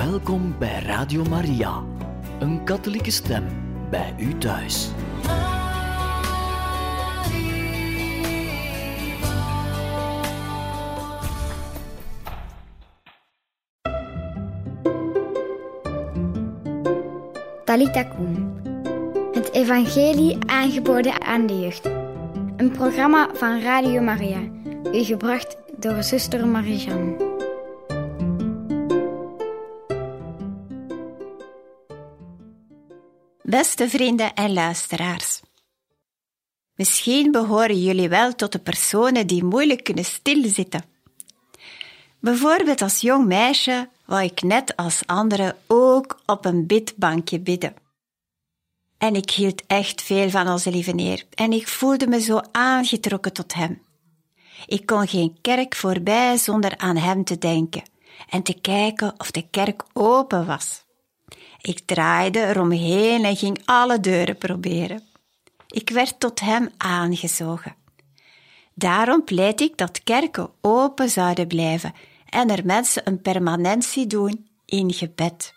Welkom bij Radio Maria, een katholieke stem bij u thuis. Talita Kum. Het evangelie aangeboden aan de jeugd. Een programma van Radio Maria. U gebracht door zuster Marie-Jeanne. Beste vrienden en luisteraars. Misschien behoren jullie wel tot de personen die moeilijk kunnen stilzitten. Bijvoorbeeld als jong meisje wou ik net als anderen ook op een bidbankje bidden. En ik hield echt veel van onze lieve Heer en ik voelde me zo aangetrokken tot Hem. Ik kon geen kerk voorbij zonder aan Hem te denken en te kijken of de kerk open was. Ik draaide eromheen en ging alle deuren proberen. Ik werd tot Hem aangezogen. Daarom pleit ik dat kerken open zouden blijven en er mensen een permanentie doen in gebed.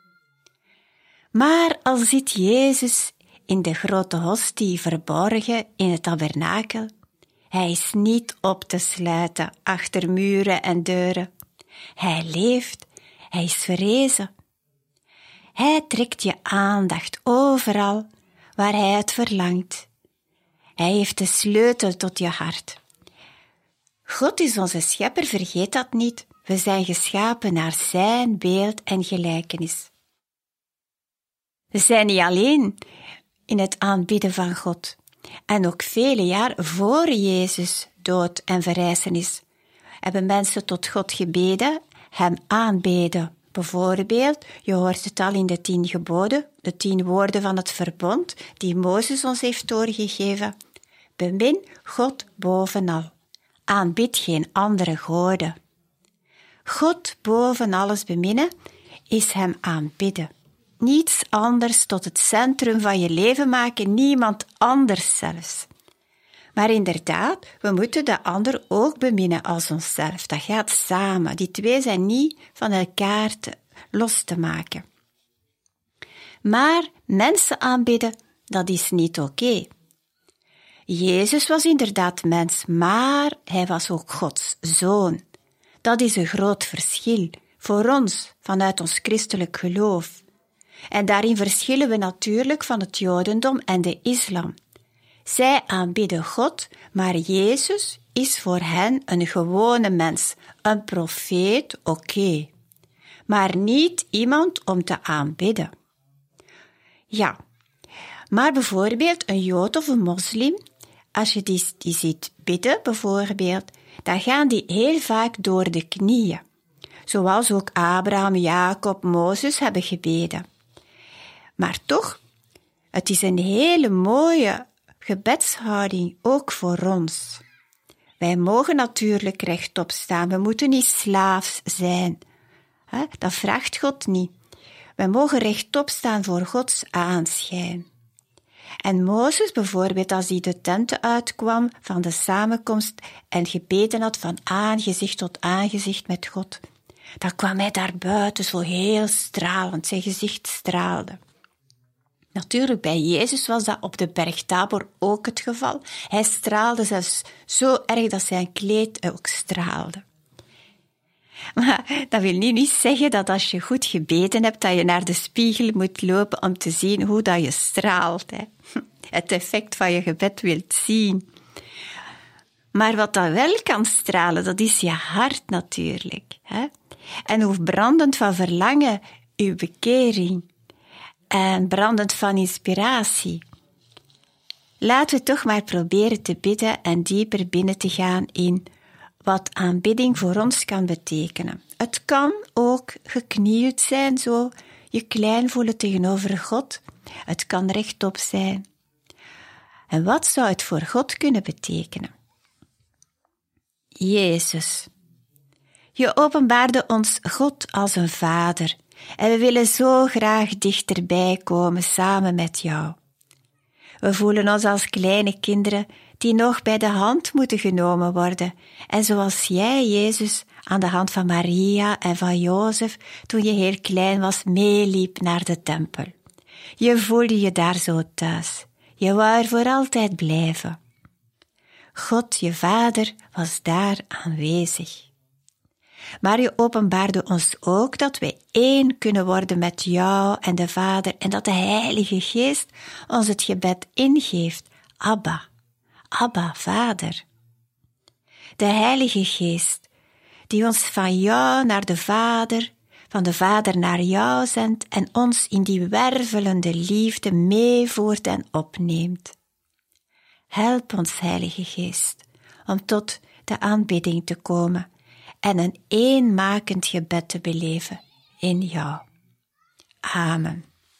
Maar al zit Jezus in de grote hostie verborgen in het tabernakel, Hij is niet op te sluiten achter muren en deuren. Hij leeft, Hij is verrezen. Hij trekt je aandacht overal waar Hij het verlangt. Hij heeft de sleutel tot je hart. God is onze schepper, vergeet dat niet. We zijn geschapen naar Zijn beeld en gelijkenis. We zijn niet alleen in het aanbidden van God. En ook vele jaren voor Jezus dood en verrijzenis hebben mensen tot God gebeden, Hem aanbeden. Bijvoorbeeld, je hoort het al in de 10 geboden, de 10 woorden van het verbond die Mozes ons heeft doorgegeven. Bemin God bovenal. Aanbid geen andere goden. God boven alles beminnen is Hem aanbidden. Niets anders tot het centrum van je leven maken, niemand anders zelfs. Maar inderdaad, we moeten de ander ook beminnen als onszelf. Dat gaat samen. Die twee zijn niet van elkaar los te maken. Maar mensen aanbidden, dat is niet oké. Jezus was inderdaad mens, maar Hij was ook Gods Zoon. Dat is een groot verschil voor ons vanuit ons christelijk geloof. En daarin verschillen we natuurlijk van het Jodendom en de islam. Zij aanbidden God, maar Jezus is voor hen een gewone mens, een profeet, oké. Maar niet iemand om te aanbidden. Ja, maar bijvoorbeeld een Jood of een moslim, als je die ziet bidden bijvoorbeeld, dan gaan die heel vaak door de knieën. Zoals ook Abraham, Jacob, Mozes hebben gebeden. Maar toch, het is een hele mooie gebedshouding ook voor ons. Wij mogen natuurlijk rechtop staan, we moeten niet slaafs zijn. Dat vraagt God niet. Wij mogen rechtop staan voor Gods aanschijn. En Mozes bijvoorbeeld, als hij de tenten uitkwam van de samenkomst en gebeden had van aangezicht tot aangezicht met God, dan kwam hij daar buiten zo heel stralend, zijn gezicht straalde. Natuurlijk, bij Jezus was dat op de berg Tabor ook het geval. Hij straalde zelfs zo erg dat zijn kleed ook straalde. Maar dat wil niet zeggen dat als je goed gebeden hebt, dat je naar de spiegel moet lopen om te zien hoe dat je straalt. Hè. Het effect van je gebed wilt zien. Maar wat dat wel kan stralen, dat is je hart natuurlijk. Hè. En hoe brandend van verlangen uw bekering en brandend van inspiratie. Laten we toch maar proberen te bidden en dieper binnen te gaan in wat aanbidding voor ons kan betekenen. Het kan ook geknield zijn, zo je klein voelen tegenover God. Het kan rechtop zijn. En wat zou het voor God kunnen betekenen? Jezus, je openbaarde ons God als een vader en we willen zo graag dichterbij komen samen met jou. We voelen ons als kleine kinderen die nog bij de hand moeten genomen worden en zoals jij, Jezus, aan de hand van Maria en van Jozef toen je heel klein was meeliep naar de tempel. Je voelde je daar zo thuis. Je wou er voor altijd blijven. God, je Vader, was daar aanwezig. Maar je openbaarde ons ook dat wij één kunnen worden met jou en de Vader en dat de Heilige Geest ons het gebed ingeeft. Abba, Abba, Vader. De Heilige Geest, die ons van jou naar de Vader, van de Vader naar jou zendt en ons in die wervelende liefde meevoert en opneemt. Help ons, Heilige Geest, om tot de aanbidding te komen en een eenmakend gebed te beleven in jou. Amen.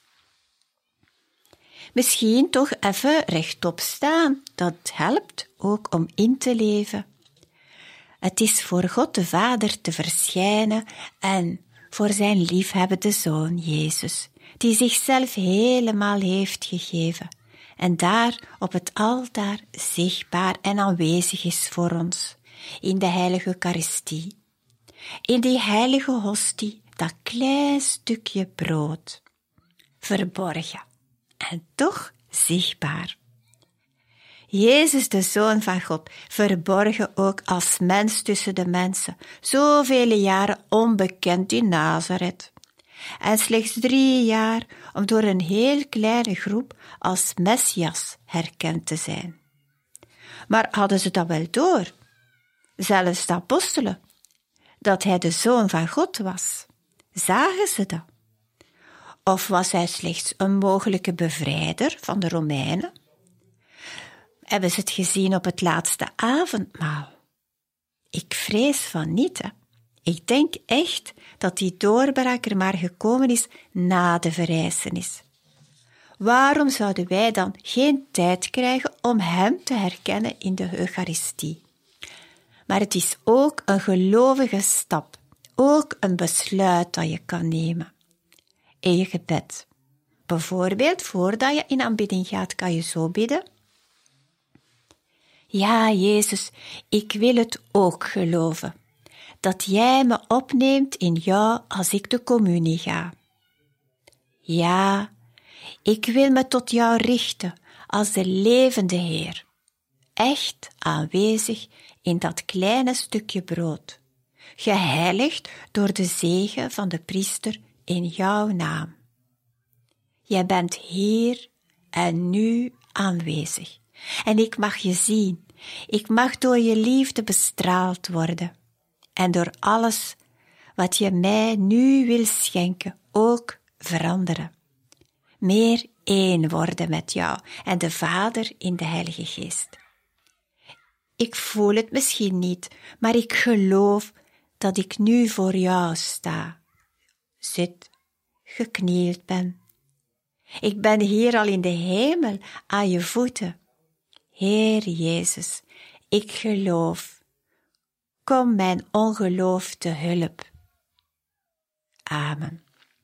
Misschien toch even rechtop staan, dat helpt ook om in te leven. Het is voor God de Vader te verschijnen en voor zijn liefhebbende Zoon Jezus, die zichzelf helemaal heeft gegeven en daar op het altaar zichtbaar en aanwezig is voor ons, in de heilige Eucharistie, in die heilige hostie, dat klein stukje brood, verborgen en toch zichtbaar. Jezus, de Zoon van God, verborgen ook als mens tussen de mensen, zoveel jaren onbekend in Nazareth. En slechts 3 jaar om door een heel kleine groep als Messias herkend te zijn. Maar hadden ze dat wel door, zelfs de apostelen, dat hij de Zoon van God was? Zagen ze dat? Of was hij slechts een mogelijke bevrijder van de Romeinen? Hebben ze het gezien op het laatste avondmaal? Ik vrees van niet, hè. Ik denk echt dat die doorbraak er maar gekomen is na de verrijzenis. Waarom zouden wij dan geen tijd krijgen om hem te herkennen in de Eucharistie? Maar het is ook een gelovige stap, ook een besluit dat je kan nemen in je gebed. Bijvoorbeeld, voordat je in aanbidding gaat, kan je zo bidden. Ja, Jezus, ik wil het ook geloven, dat jij me opneemt in jou als ik de communie ga. Ja, ik wil me tot jou richten als de levende Heer, echt aanwezig in dat kleine stukje brood, geheiligd door de zegen van de priester in jouw naam. Jij bent hier en nu aanwezig en ik mag je zien. Ik mag door je liefde bestraald worden en door alles wat je mij nu wil schenken ook veranderen. Meer één worden met jou en de Vader in de Heilige Geest. Ik voel het misschien niet, maar ik geloof dat ik nu voor jou sta, zit, geknield ben. Ik ben hier al in de hemel aan je voeten. Heer Jezus, ik geloof. Kom mijn ongeloof te hulp. Amen.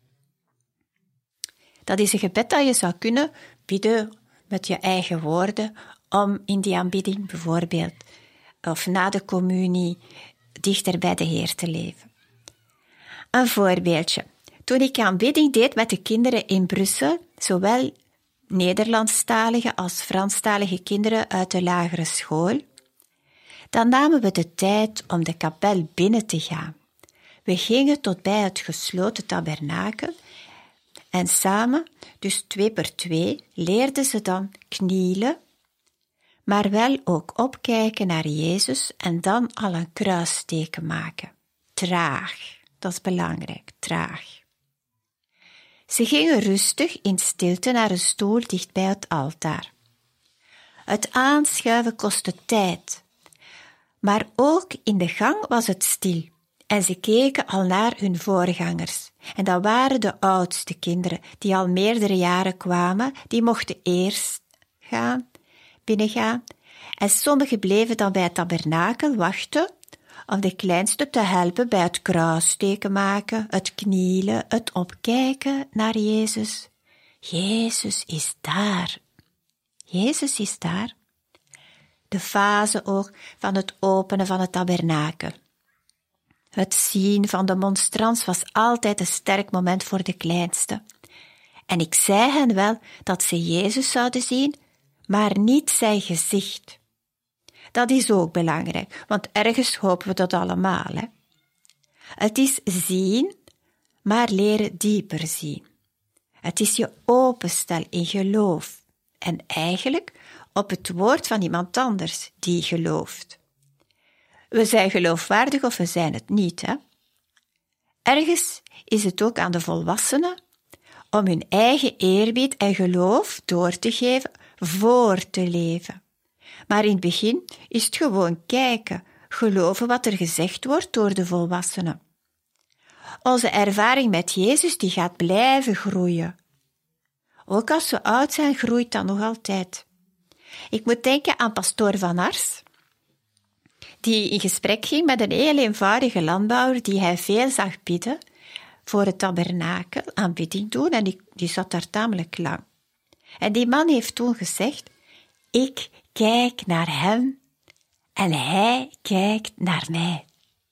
Dat is een gebed dat je zou kunnen bidden met je eigen woorden om in die aanbidding bijvoorbeeld of na de communie dichter bij de Heer te leven. Een voorbeeldje. Toen ik aanbidding deed met de kinderen in Brussel, zowel Nederlandstalige als Franstalige kinderen uit de lagere school, dan namen we de tijd om de kapel binnen te gaan. We gingen tot bij het gesloten tabernakel en samen, dus 2 per 2, leerden ze dan knielen, maar wel ook opkijken naar Jezus en dan al een kruisteken maken. Traag, dat is belangrijk, traag. Ze gingen rustig in stilte naar een stoel dicht bij het altaar. Het aanschuiven kostte tijd, maar ook in de gang was het stil en ze keken al naar hun voorgangers. En dat waren de oudste kinderen die al meerdere jaren kwamen, die mochten eerst binnengaan en sommigen bleven dan bij het tabernakel wachten om de kleinste te helpen bij het kruisteken maken, het knielen, het opkijken naar Jezus. Jezus is daar. Jezus is daar. De fase ook van het openen van het tabernakel. Het zien van de monstrans was altijd een sterk moment voor de kleinste. En ik zei hen wel dat ze Jezus zouden zien, maar niet zijn gezicht. Dat is ook belangrijk, want ergens hopen we dat allemaal, hè? Het is zien, maar leren dieper zien. Het is je openstellen in geloof en eigenlijk op het woord van iemand anders die gelooft. We zijn geloofwaardig of we zijn het niet, hè? Ergens is het ook aan de volwassenen om hun eigen eerbied en geloof door te geven voor te leven. Maar in het begin is het gewoon kijken, geloven wat er gezegd wordt door de volwassenen. Onze ervaring met Jezus die gaat blijven groeien. Ook als we oud zijn, groeit dat nog altijd. Ik moet denken aan pastoor Van Ars, die in gesprek ging met een heel eenvoudige landbouwer die hij veel zag bidden voor het tabernakel, aanbidding doen, en die zat daar tamelijk lang. En die man heeft toen gezegd, ik kijk naar hem en hij kijkt naar mij.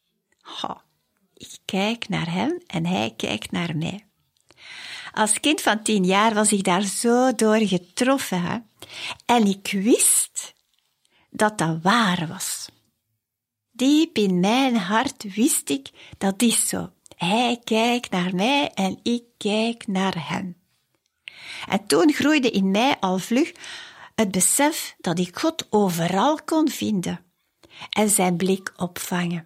Ik kijk naar hem en hij kijkt naar mij. Als kind van 10 jaar was ik daar zo door getroffen. Hè? En ik wist dat dat waar was. Diep in mijn hart wist ik, dat is zo. Hij kijkt naar mij en ik kijk naar hem. En toen groeide in mij al vlug het besef dat ik God overal kon vinden en zijn blik opvangen.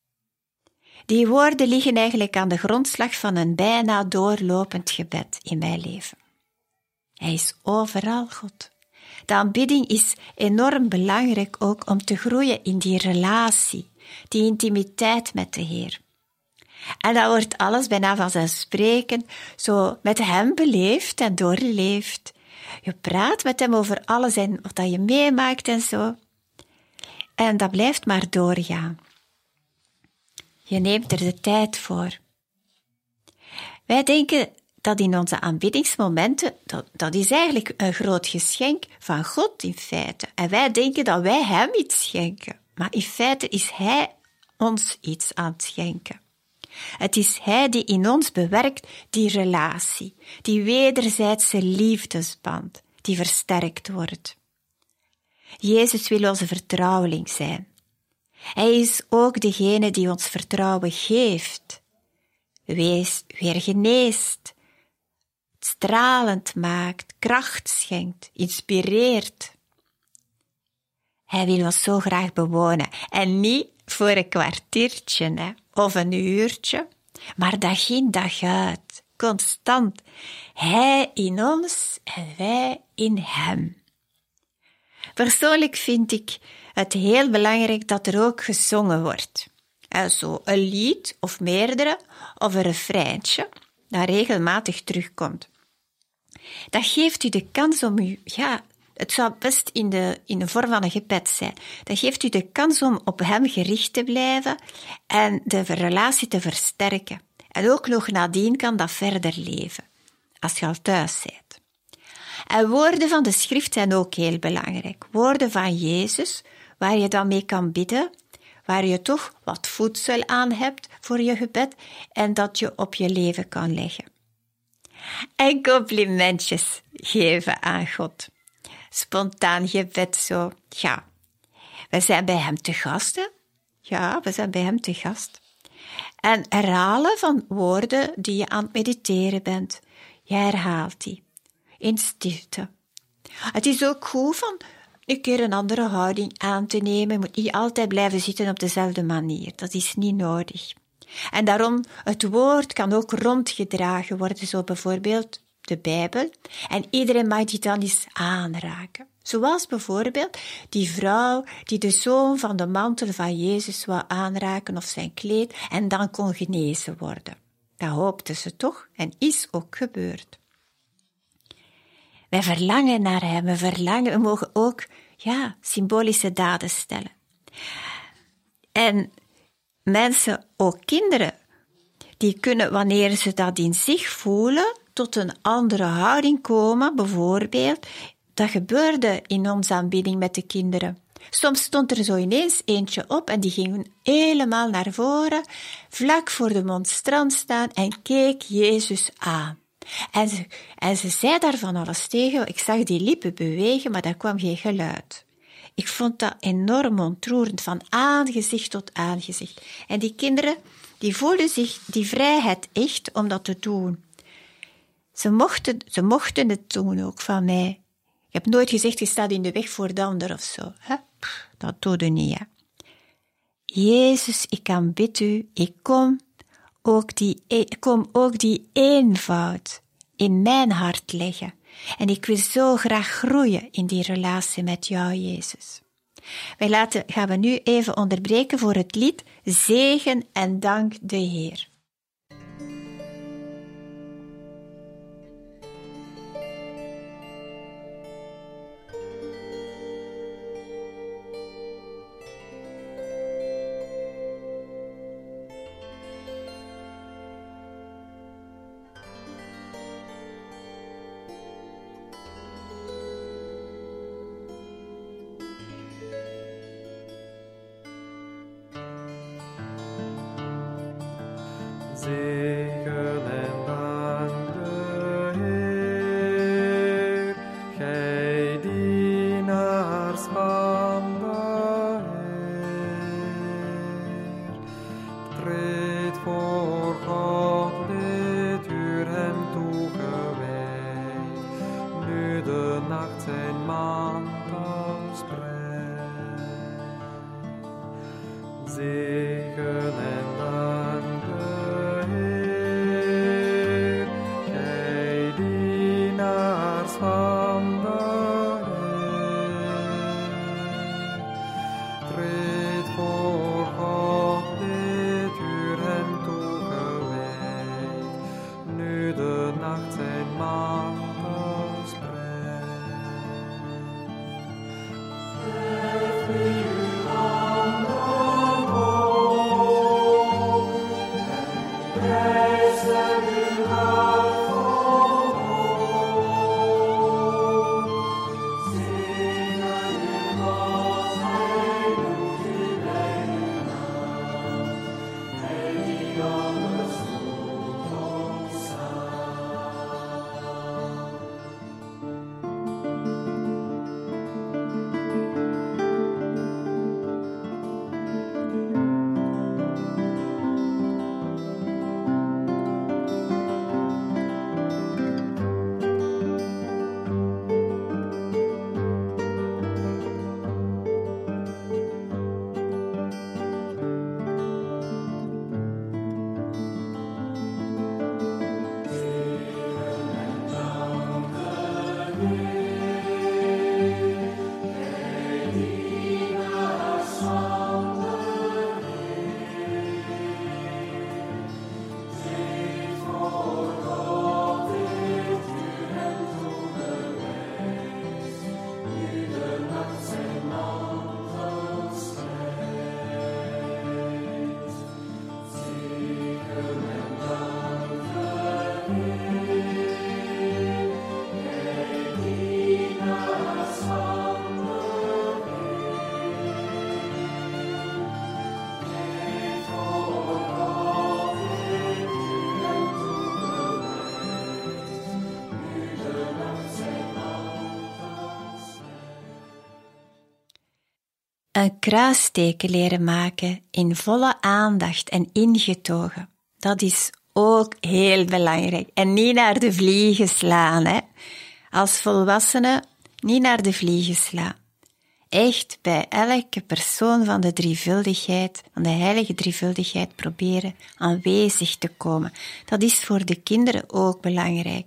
Die woorden liggen eigenlijk aan de grondslag van een bijna doorlopend gebed in mijn leven. Hij is overal, God. De aanbidding is enorm belangrijk ook om te groeien in die relatie, die intimiteit met de Heer. En dat wordt alles bijna vanzelfsprekend zo met hem beleefd en doorleefd. Je praat met hem over alles en wat je meemaakt en zo. En dat blijft maar doorgaan. Je neemt er de tijd voor. Wij denken dat in onze aanbiddingsmomenten, dat is eigenlijk een groot geschenk van God in feite. En wij denken dat wij hem iets schenken. Maar in feite is hij ons iets aan het schenken. Het is hij die in ons bewerkt die relatie, die wederzijdse liefdesband, die versterkt wordt. Jezus wil onze vertrouweling zijn. Hij is ook degene die ons vertrouwen geeft, weer geneest, stralend maakt, kracht schenkt, inspireert. Hij wil ons zo graag bewonen en niet voor een kwartiertje of een uurtje, maar dag in dag uit, constant. Hij in ons en wij in hem. Persoonlijk vind ik het heel belangrijk dat er ook gezongen wordt. Zo een lied of meerdere of een refreintje dat regelmatig terugkomt. Dat geeft u de kans om u, het zou best in de vorm van een gebed zijn. Dat geeft u de kans om op hem gericht te blijven en de relatie te versterken. En ook nog nadien kan dat verder leven, als je al thuis bent. En woorden van de schrift zijn ook heel belangrijk. Woorden van Jezus, waar je dan mee kan bidden, waar je toch wat voedsel aan hebt voor je gebed en dat je op je leven kan leggen. En complimentjes geven aan God. Spontaan gebed zo. Ja, we zijn bij hem te gast, hè? Ja, we zijn bij hem te gast. En herhalen van woorden die je aan het mediteren bent. Je herhaalt die. In stilte. Het is ook goed van een keer een andere houding aan te nemen. Je moet niet altijd blijven zitten op dezelfde manier. Dat is niet nodig. En daarom, het woord kan ook rondgedragen worden, zo bijvoorbeeld de Bijbel. En iedereen mag die dan eens aanraken. Zoals bijvoorbeeld die vrouw die de zoom van de mantel van Jezus wou aanraken of zijn kleed en dan kon genezen worden. Dat hoopte ze toch en is ook gebeurd. Wij verlangen naar hem, we mogen ook symbolische daden stellen. En mensen, ook kinderen, die kunnen, wanneer ze dat in zich voelen, tot een andere houding komen. Bijvoorbeeld, dat gebeurde in onze aanbidding met de kinderen. Soms stond er zo ineens eentje op en die ging helemaal naar voren, vlak voor de monstrans staan en keek Jezus aan. En ze zei daar van alles tegen. Ik zag die lippen bewegen, maar daar kwam geen geluid. Ik vond dat enorm ontroerend, van aangezicht tot aangezicht. En die kinderen, die voelden zich die vrijheid echt om dat te doen. Ze mochten het doen ook van mij. Ik heb nooit gezegd, je staat in de weg voor de ander of zo. Hè? Dat doe je niet, hè. Jezus, ik aanbid u, ik kom ook die eenvoud in mijn hart leggen. En ik wil zo graag groeien in die relatie met jou, Jezus. Gaan we nu even onderbreken voor het lied Zegen en dank de Heer. Zegen en dank de Heer, gij dienaars van de Heer. Treed voor God, dit uur hem toegewijd, nu de nacht zijn mantel spreidt. Zegen en dank de Heer, gij dienaars van de Heer. Treed voor God, dit uur hem toegewijd, nu de nacht zijn mantel spreidt. Een kruisteken leren maken in volle aandacht en ingetogen. Dat is ook heel belangrijk. En niet naar de vliegen slaan, hè. Als volwassene niet naar de vliegen slaan. Echt bij elke persoon van de drievuldigheid, van de heilige drievuldigheid, proberen aanwezig te komen. Dat is voor de kinderen ook belangrijk.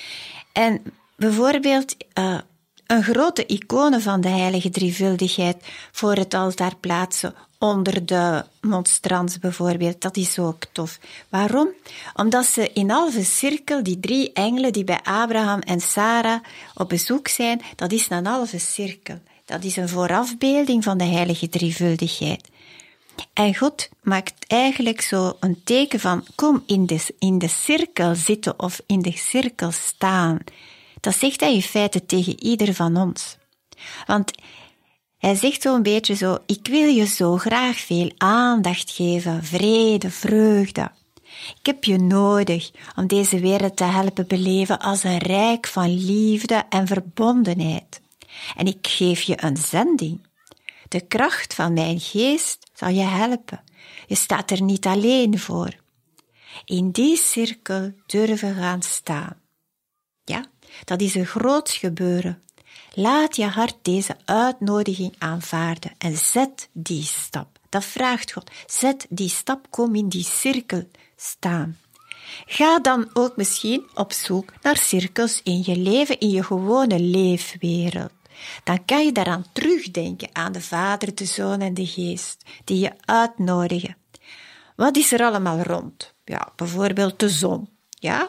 En bijvoorbeeld een grote icone van de heilige drievuldigheid voor het altaar plaatsen onder de monstrans bijvoorbeeld. Dat is ook tof. Waarom? Omdat ze in halve cirkel, die 3 engelen die bij Abraham en Sarah op bezoek zijn, dat is een halve cirkel. Dat is een voorafbeelding van de heilige drievuldigheid. En God maakt eigenlijk zo een teken van kom in de cirkel zitten of in de cirkel staan. Dat zegt hij in feite tegen ieder van ons. Want Hij zegt zo'n beetje zo, ik wil je zo graag veel aandacht geven, vrede, vreugde. Ik heb je nodig om deze wereld te helpen beleven als een rijk van liefde en verbondenheid. En ik geef je een zending. De kracht van mijn geest zal je helpen. Je staat er niet alleen voor. In die cirkel durven gaan staan. Ja, dat is een groot gebeuren. Laat je hart deze uitnodiging aanvaarden en zet die stap. Dat vraagt God. Zet die stap, kom in die cirkel staan. Ga dan ook misschien op zoek naar cirkels in je leven, in je gewone leefwereld. Dan kan je daaraan terugdenken aan de Vader, de Zoon en de Geest, die je uitnodigen. Wat is er allemaal rond? Ja, bijvoorbeeld de zon. Ja?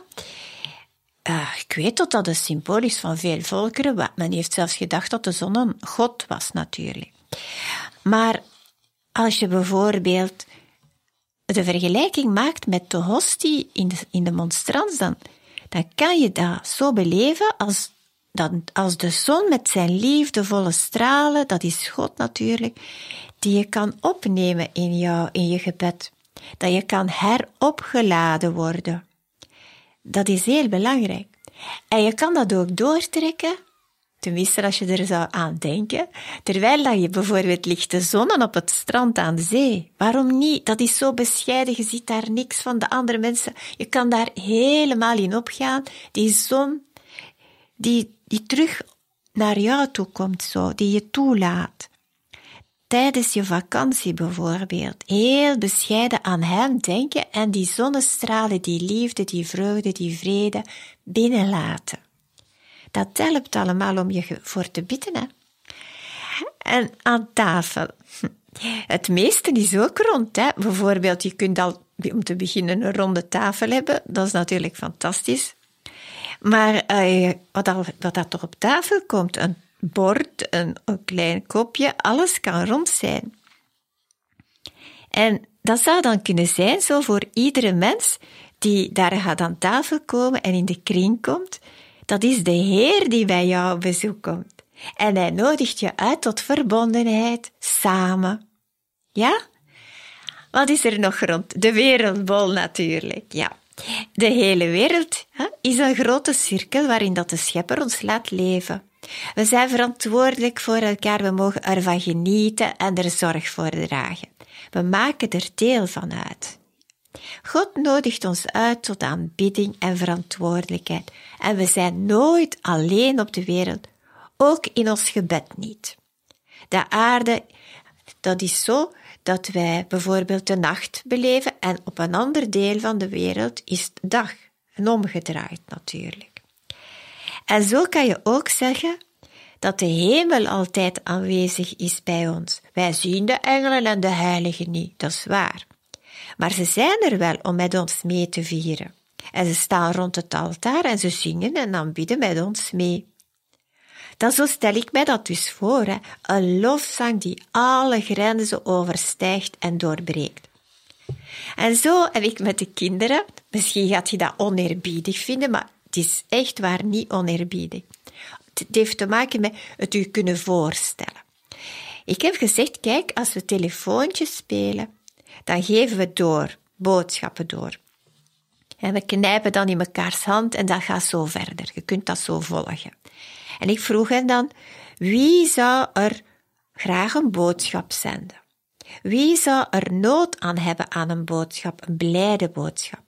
Ik weet dat dat een symbool is van veel volkeren. Men heeft zelfs gedacht dat de zon een god was, natuurlijk. Maar als je bijvoorbeeld de vergelijking maakt met de hostie in de monstrans, dan kan je dat zo beleven als de zon met zijn liefdevolle stralen, dat is God natuurlijk, die je kan opnemen in je gebed. Dat je kan heropgeladen worden. Dat is heel belangrijk. En je kan dat ook doortrekken, tenminste als je er zou aan denken, terwijl dat je bijvoorbeeld ligt te zonnen op het strand aan de zee. Waarom niet? Dat is zo bescheiden, je ziet daar niks van de andere mensen. Je kan daar helemaal in opgaan. Die zon die terug naar jou toe komt, zo, die je toelaat. Tijdens je vakantie bijvoorbeeld, heel bescheiden aan hem denken en die zonnestralen, die liefde, die vreugde, die vrede binnenlaten. Dat helpt allemaal om je voor te bidden, hè. En aan tafel. Het meeste is ook rond, hè. Bijvoorbeeld, je kunt al, om te beginnen, een ronde tafel hebben. Dat is natuurlijk fantastisch. Maar wat dat toch op tafel komt, een bord, een klein kopje, alles kan rond zijn. En dat zou dan kunnen zijn, zo voor iedere mens die daar gaat aan tafel komen en in de kring komt, dat is de Heer die bij jou op bezoek komt. En hij nodigt je uit tot verbondenheid, samen. Ja? Wat is er nog rond? De wereldbol natuurlijk, ja. De hele wereld is een grote cirkel waarin dat de Schepper ons laat leven. We zijn verantwoordelijk voor elkaar, we mogen ervan genieten en er zorg voor dragen. We maken er deel van uit. God nodigt ons uit tot aanbidding en verantwoordelijkheid. En we zijn nooit alleen op de wereld, ook in ons gebed niet. De aarde, dat is zo dat wij bijvoorbeeld de nacht beleven en op een ander deel van de wereld is de dag. En omgedraaid natuurlijk. En zo kan je ook zeggen dat de hemel altijd aanwezig is bij ons. Wij zien de engelen en de heiligen niet, dat is waar. Maar ze zijn er wel om met ons mee te vieren. En ze staan rond het altaar en ze zingen en aanbidden met ons mee. Dan zo stel ik mij dat dus voor, hè? Een lofzang die alle grenzen overstijgt en doorbreekt. En zo heb ik met de kinderen, misschien gaat je dat oneerbiedig vinden, maar het is echt waar niet oneerbiedig. Het heeft te maken met het u kunnen voorstellen. Ik heb gezegd, kijk, als we telefoontjes spelen, dan geven we door, boodschappen door. En we knijpen dan in mekaars hand en dat gaat zo verder. Je kunt dat zo volgen. En ik vroeg hen dan, wie zou er graag een boodschap zenden? Wie zou er nood aan hebben aan een boodschap, een blijde boodschap?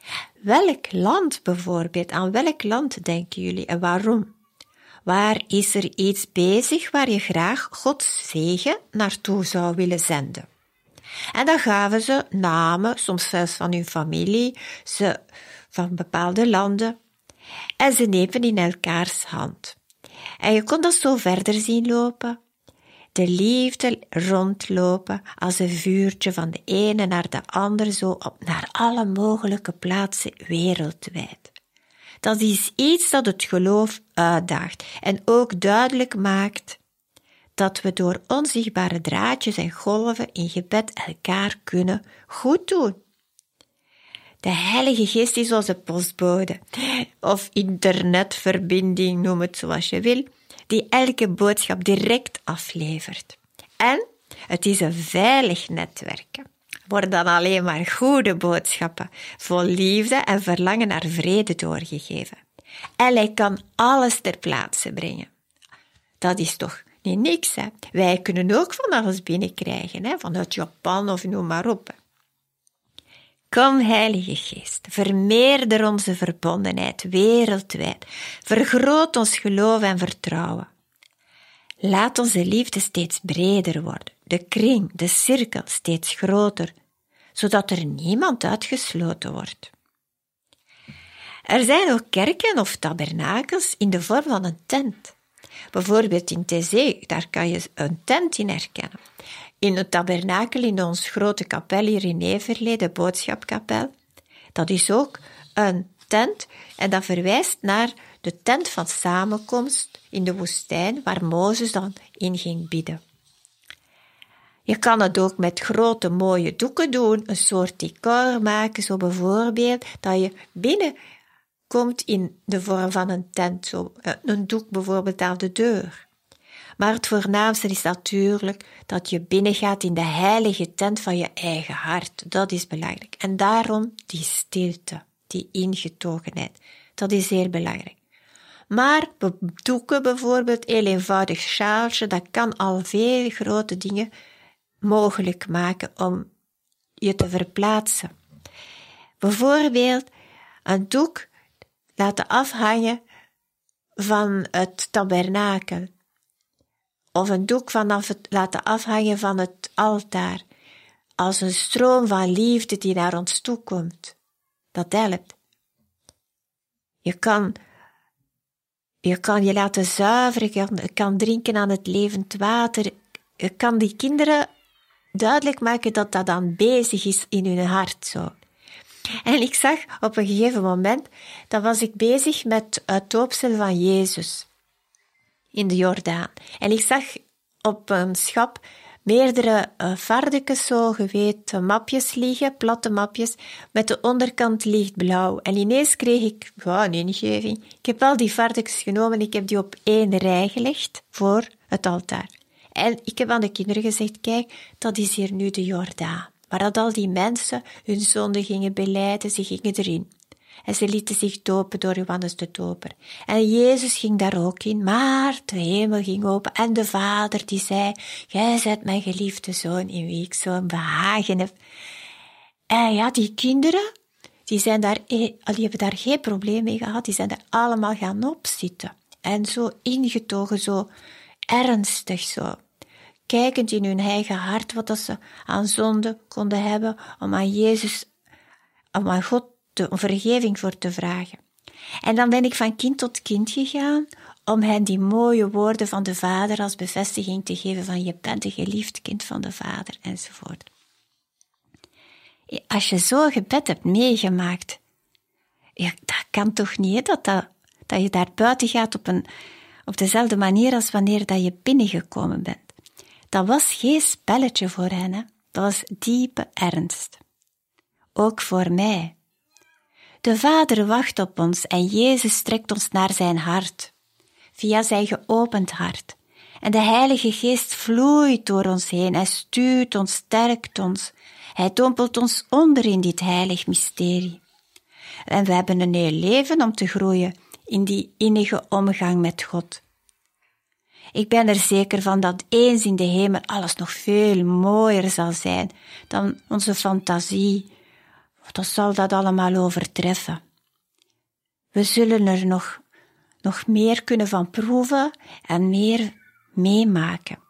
Welk land bijvoorbeeld? Aan welk land denken jullie en waarom? Waar is er iets bezig waar je graag Gods zegen naartoe zou willen zenden? En dan gaven ze namen, soms zelfs van hun familie, ze van bepaalde landen. En ze nepen in elkaars hand. En je kon dat zo verder zien lopen. De liefde rondlopen als een vuurtje van de ene naar de andere, zo op naar alle mogelijke plaatsen wereldwijd. Dat is iets dat het geloof uitdaagt en ook duidelijk maakt dat we door onzichtbare draadjes en golven in gebed elkaar kunnen goed doen. De Heilige Geest is onze postbode, of internetverbinding, noem het zoals je wil, die elke boodschap direct aflevert. En het is een veilig netwerk. Worden dan alleen maar goede boodschappen, vol liefde en verlangen naar vrede doorgegeven. En hij kan alles ter plaatse brengen. Dat is toch niet niks, hè? Wij kunnen ook van alles binnenkrijgen, hè? Vanuit Japan of noem maar op. Kom, Heilige Geest, vermeerder onze verbondenheid wereldwijd. Vergroot ons geloof en vertrouwen. Laat onze liefde steeds breder worden, de kring, de cirkel steeds groter, zodat er niemand uitgesloten wordt. Er zijn ook kerken of tabernakels in de vorm van een tent. Bijvoorbeeld in Thésée, daar kan je een tent in herkennen. In het tabernakel in onze grote kapel hier in Everlee, de boodschapkapel, dat is ook een tent en dat verwijst naar de tent van samenkomst in de woestijn, waar Mozes dan in ging bidden. Je kan het ook met grote mooie doeken doen, een soort decor maken, zo bijvoorbeeld, dat je binnenkomt in de vorm van een tent, zo een doek bijvoorbeeld aan de deur. Maar het voornaamste is natuurlijk dat je binnengaat in de heilige tent van je eigen hart. Dat is belangrijk. En daarom die stilte, die ingetogenheid, dat is zeer belangrijk. Maar doeken bijvoorbeeld, heel eenvoudig sjaaltje, dat kan al veel grote dingen mogelijk maken om je te verplaatsen. Bijvoorbeeld een doek laten afhangen van het tabernakel. Of een doek laten afhangen van het altaar. Als een stroom van liefde die naar ons toe komt. Dat helpt. Je kan je laten zuiveren, je kan drinken aan het levend water. Je kan die kinderen duidelijk maken dat dat dan bezig is in hun hart. Zo. En ik zag op een gegeven moment, dan was ik bezig met het doopsel van Jezus in de Jordaan. En ik zag op een schap meerdere vardekens, zo geweten, mapjes liggen, platte mapjes, met de onderkant lichtblauw. En ineens kreeg ik een ingeving. Ik heb al die vardekens genomen en ik heb die op 1 rij gelegd voor het altaar. En ik heb aan de kinderen gezegd, kijk, dat is hier nu de Jordaan. Waar dat al die mensen hun zonde gingen belijden, ze gingen erin. En ze lieten zich dopen door Johannes de Doper. En Jezus ging daar ook in, maar de hemel ging open. En de Vader die zei, jij bent mijn geliefde zoon in wie ik zo'n behagen heb. En ja, die kinderen, die hebben daar geen probleem mee gehad. Die zijn daar allemaal gaan opzitten. En zo ingetogen, zo ernstig zo. Kijkend in hun eigen hart wat dat ze aan zonde konden hebben om aan Jezus, om aan God om vergeving voor te vragen. En dan ben ik van kind tot kind gegaan om hen die mooie woorden van de Vader als bevestiging te geven van je bent een geliefd kind van de Vader enzovoort. Als je zo'n gebed hebt meegemaakt, ja, dat kan toch niet, dat je daar buiten gaat op dezelfde manier als wanneer dat je binnengekomen bent. Dat was geen spelletje voor hen, hè? Dat was diepe ernst. Ook voor mij. De Vader wacht op ons en Jezus trekt ons naar zijn hart, via zijn geopend hart. En de Heilige Geest vloeit door ons heen, hij stuurt ons, sterkt ons. Hij dompelt ons onder in dit heilig mysterie. En we hebben een heel leven om te groeien in die innige omgang met God. Ik ben er zeker van dat eens in de hemel alles nog veel mooier zal zijn dan onze fantasie. Dat zal dat allemaal overtreffen. We zullen er nog meer kunnen van proeven en meer meemaken.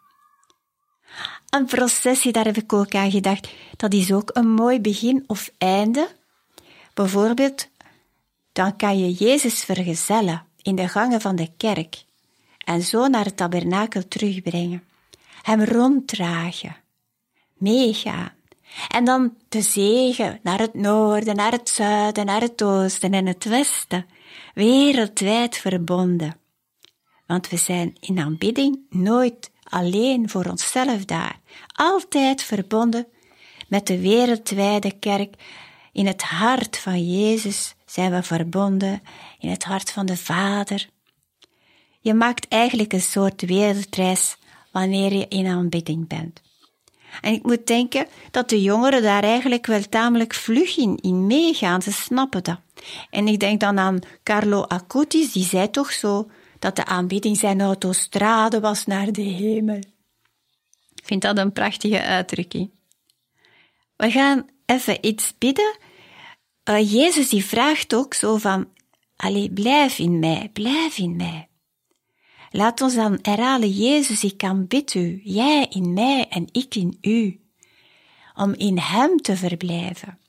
Een processie, daar heb ik ook aan gedacht, dat is ook een mooi begin of einde. Bijvoorbeeld, dan kan je Jezus vergezellen in de gangen van de kerk en zo naar het tabernakel terugbrengen. Hem ronddragen, meegaan. En dan de zegen naar het noorden, naar het zuiden, naar het oosten en het westen, wereldwijd verbonden. Want we zijn in aanbidding nooit alleen voor onszelf daar, altijd verbonden met de wereldwijde kerk. In het hart van Jezus zijn we verbonden, in het hart van de Vader. Je maakt eigenlijk een soort wereldreis wanneer je in aanbidding bent. En ik moet denken dat de jongeren daar eigenlijk wel tamelijk vlug in meegaan, ze snappen dat. En ik denk dan aan Carlo Acutis, die zei toch zo dat de aanbidding zijn autostrade was naar de hemel. Ik vind dat een prachtige uitdrukking. We gaan even iets bidden. Jezus die vraagt ook zo van, allee, blijf in mij, blijf in mij. Laat ons dan herhalen, Jezus, ik aanbid u, jij in mij en ik in u, om in hem te verblijven.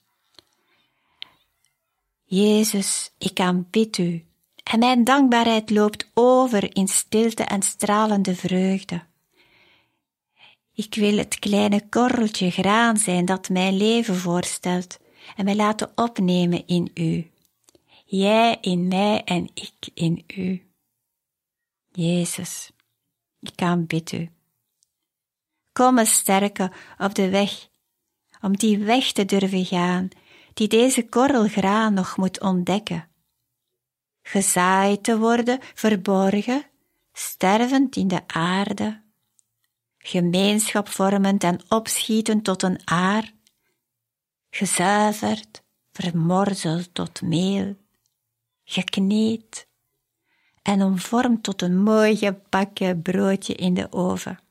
Jezus, ik aanbid u, en mijn dankbaarheid loopt over in stilte en stralende vreugde. Ik wil het kleine korreltje graan zijn dat mijn leven voorstelt en mij laten opnemen in u. Jij in mij en ik in u. Jezus, ik aanbid u. Kom me sterken op de weg, om die weg te durven gaan, die deze korrel graan nog moet ontdekken. Gezaaid te worden, verborgen, stervend in de aarde, gemeenschap vormend en opschietend tot een aar, gezuiverd, vermorzeld tot meel, gekneed en omvormd tot een mooi gebakken broodje in de oven.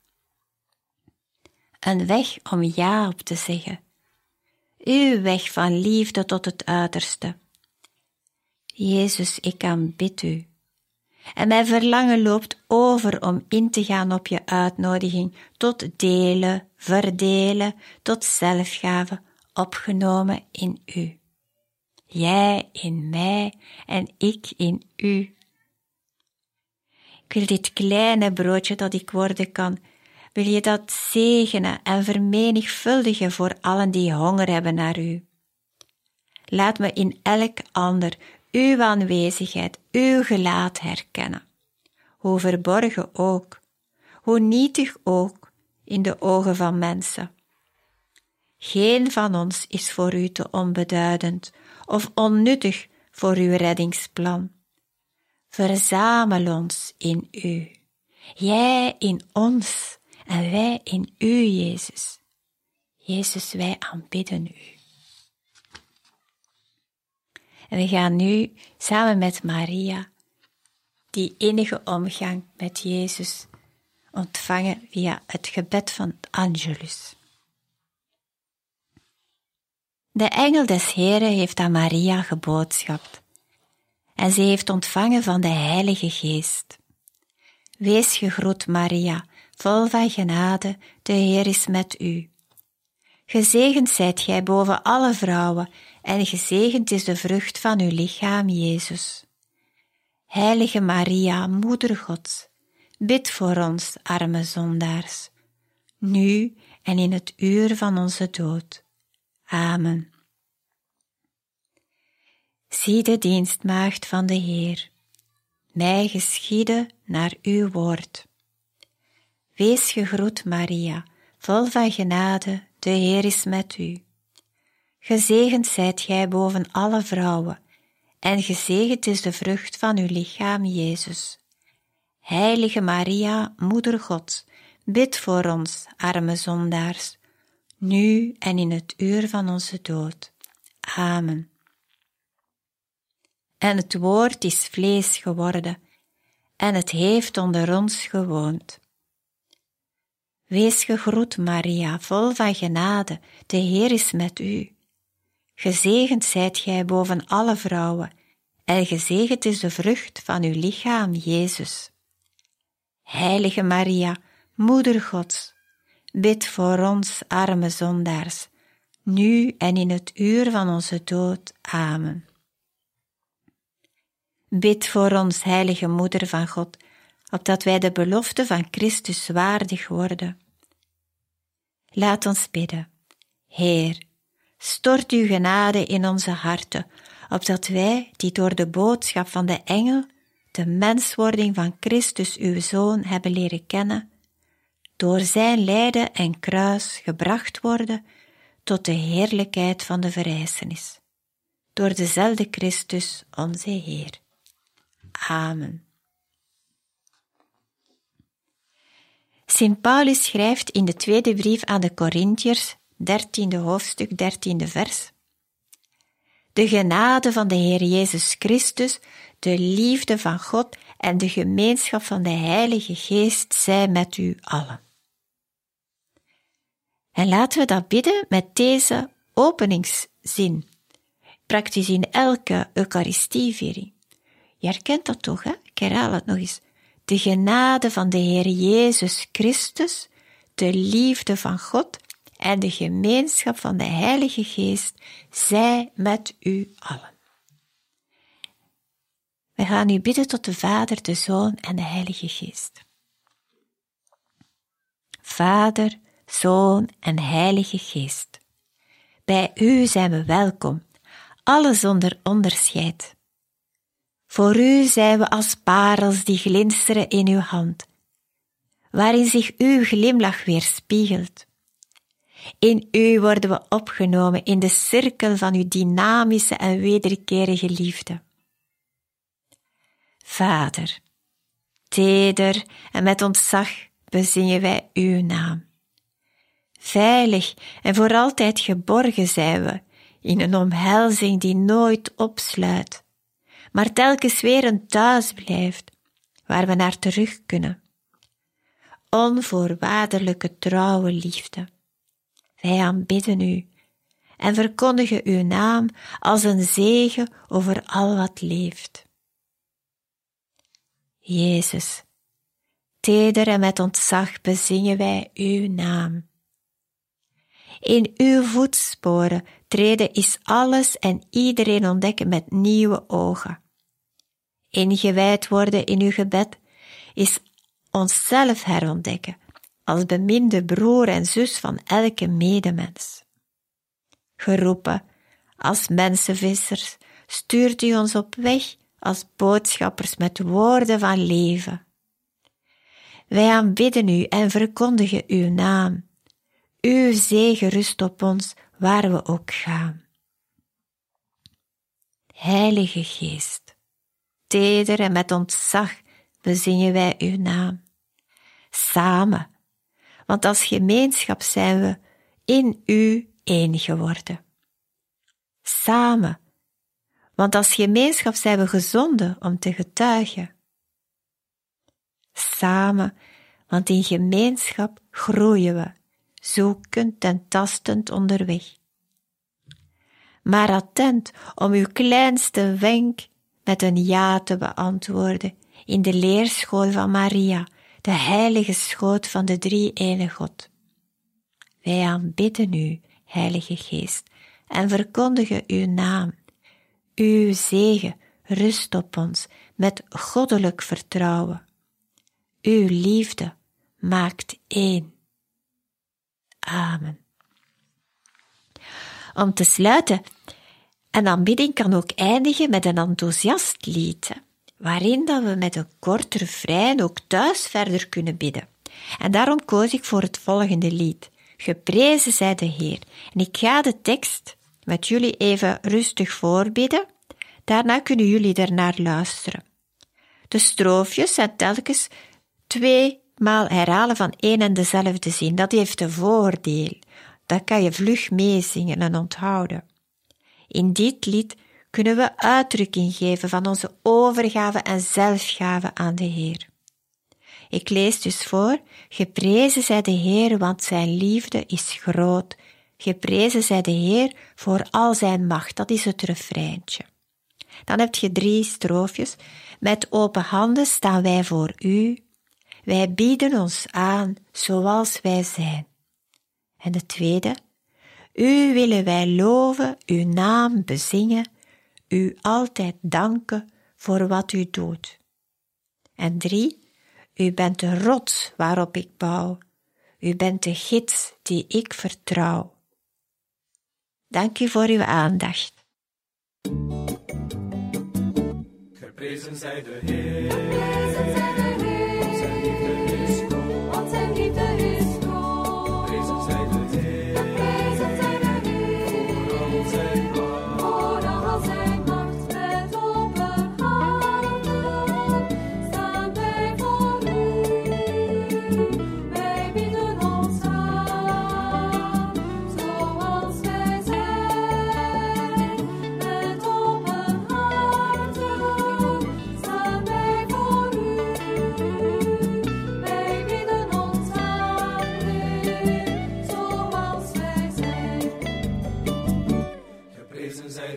Een weg om ja op te zeggen, uw weg van liefde tot het uiterste. Jezus, ik aanbid u. En mijn verlangen loopt over om in te gaan op je uitnodiging tot delen, verdelen, tot zelfgave, opgenomen in u. Jij in mij en ik in u. Ik wil dit kleine broodje dat ik worden kan, wil je dat zegenen en vermenigvuldigen voor allen die honger hebben naar u. Laat me in elk ander uw aanwezigheid, uw gelaat herkennen. Hoe verborgen ook, hoe nietig ook in de ogen van mensen. Geen van ons is voor u te onbeduidend of onnuttig voor uw reddingsplan. Verzamel ons in u, jij in ons en wij in u, Jezus. Jezus, wij aanbidden u. En we gaan nu samen met Maria die innige omgang met Jezus ontvangen via het gebed van het Angelus. De engel des Heren heeft aan Maria geboodschapt en ze heeft ontvangen van de Heilige Geest. Wees gegroet, Maria, vol van genade, de Heer is met u. Gezegend zijt gij boven alle vrouwen, en gezegend is de vrucht van uw lichaam, Jezus. Heilige Maria, Moeder Gods, bid voor ons, arme zondaars, nu en in het uur van onze dood. Amen. Zie de dienstmaagd van de Heer, mij geschieden naar uw woord. Wees gegroet, Maria, vol van genade, de Heer is met u. Gezegend zijt gij boven alle vrouwen, en gezegend is de vrucht van uw lichaam, Jezus. Heilige Maria, Moeder Gods, bid voor ons, arme zondaars, nu en in het uur van onze dood. Amen. En het woord is vlees geworden, en het heeft onder ons gewoond. Wees gegroet, Maria, vol van genade, de Heer is met u. Gezegend zijt gij boven alle vrouwen, en gezegend is de vrucht van uw lichaam, Jezus. Heilige Maria, Moeder Gods, bid voor ons, arme zondaars, nu en in het uur van onze dood. Amen. Bid voor ons, heilige Moeder van God, opdat wij de belofte van Christus waardig worden. Laat ons bidden. Heer, stort uw genade in onze harten, opdat wij, die door de boodschap van de engel de menswording van Christus uw Zoon hebben leren kennen, door zijn lijden en kruis gebracht worden tot de heerlijkheid van de verrijzenis. Door dezelfde Christus onze Heer. Amen. Sint Paulus schrijft in de tweede brief aan de Korintiërs, 13e hoofdstuk, 13e vers. De genade van de Heer Jezus Christus, de liefde van God en de gemeenschap van de Heilige Geest zij met u allen. En laten we dat bidden met deze openingszin, praktisch in elke Eucharistieviering. Je herkent dat toch, hè? Ik herhaal het nog eens. De genade van de Heer Jezus Christus, de liefde van God en de gemeenschap van de Heilige Geest, zij met u allen. We gaan nu bidden tot de Vader, de Zoon en de Heilige Geest. Vader, Zoon en Heilige Geest, bij u zijn we welkom, alle zonder onderscheid. Voor u zijn we als parels die glinsteren in uw hand, waarin zich uw glimlach weerspiegelt. In u worden we opgenomen in de cirkel van uw dynamische en wederkerige liefde. Vader, teder en met ontzag bezingen wij uw naam. Veilig en voor altijd geborgen zijn we in een omhelzing die nooit opsluit, maar telkens weer een thuis blijft, waar we naar terug kunnen. Onvoorwaardelijke trouwe liefde. Wij aanbidden u en verkondigen uw naam als een zegen over al wat leeft. Jezus, teder en met ontzag bezingen wij uw naam. In uw voetsporen treden is alles en iedereen ontdekken met nieuwe ogen. Ingewijd worden in uw gebed is onszelf herontdekken als beminde broer en zus van elke medemens. Geroepen als mensenvissers stuurt u ons op weg als boodschappers met woorden van leven. Wij aanbidden u en verkondigen uw naam. Uw zegen rust op ons, waar we ook gaan. Heilige Geest, teder en met ontzag bezingen wij uw naam. Samen, want als gemeenschap zijn we in u één geworden. Samen, want als gemeenschap zijn we gezonden om te getuigen. Samen, want in gemeenschap groeien we, zoekend en tastend onderweg. Maar attent om uw kleinste wenk met een ja te beantwoorden in de leerschool van Maria, de heilige schoot van de drie-ene God. Wij aanbidden u, Heilige Geest, en verkondigen uw naam. Uw zegen rust op ons met goddelijk vertrouwen. Uw liefde maakt één. Amen. Om te sluiten, een aanbidding kan ook eindigen met een enthousiast lied, waarin dat we met een kort refrein ook thuis verder kunnen bidden. En daarom koos ik voor het volgende lied. Geprezen zij de Heer. En ik ga de tekst met jullie even rustig voorbidden. Daarna kunnen jullie ernaar luisteren. De stroofjes zijn telkens 2 maal herhalen van één en dezelfde zin. Dat heeft een voordeel. Dat kan je vlug meezingen en onthouden. In dit lied kunnen we uitdrukking geven van onze overgave en zelfgave aan de Heer. Ik lees dus voor: geprezen zij de Heer, want zijn liefde is groot. Geprezen zij de Heer voor al zijn macht. Dat is het refreintje. Dan heb je 3 stroofjes. Met open handen staan wij voor u. Wij bieden ons aan zoals wij zijn. En de tweede: u willen wij loven, uw naam bezingen, u altijd danken voor wat u doet. En 3: u bent de rots waarop ik bouw. U bent de gids die ik vertrouw. Dank u voor uw aandacht. Geprezen zij de Heer, want zijn liefde is groot. Want zijn liefde is groot. Geprezen zij de Heer, voor al zijn macht. Voor al zijn macht met open handen staan wij voor u.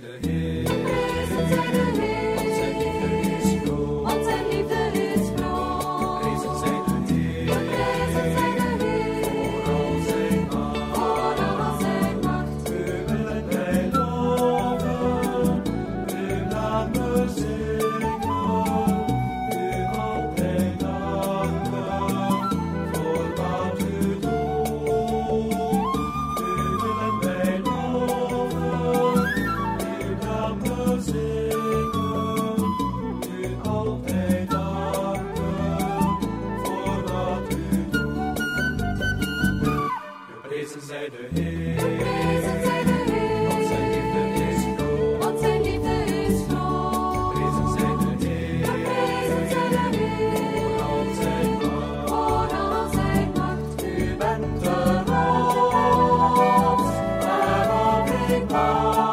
de Heer. Geprezen zij de Heer. Want zijn liefde is groot. Want zijn liefde is groot. Geprezen zij de Heer. Geprezen zij de Heer. Voor al zijn macht. Voor al zijn macht. U willen wij loven. U namen zingen. U altijd danken. Voor wat u doet. U willen wij loven. U namen zingen. U altijd danken. Voor wat u doet. Geprezen zij de Heer. Geprezen zij de Heer. Want zijn liefde is groot. Want zijn liefde is groot. Geprezen zij de Heer. Geprezen zij de Heer. Voor al zijn macht. Voor al zijn macht. U bent de rots waarop ik bouw.